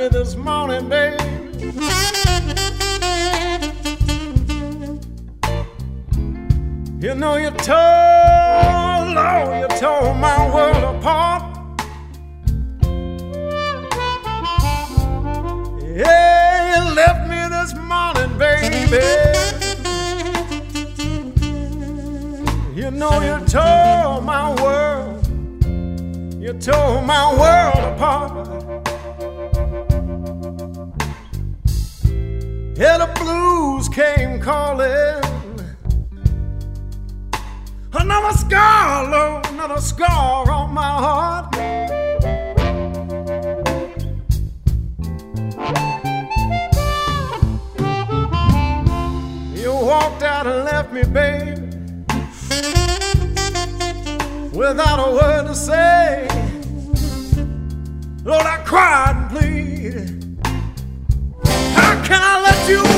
me this morning, baby. You know you tore my world apart. Yeah, you left me this morning, baby. You know you tore my world. You tore my world apart. Yeah, the blues came calling. Another scar, Lord, another scar on my heart. You walked out and left me, baby, without a word to say. Lord, I cried and pleaded. How can I let you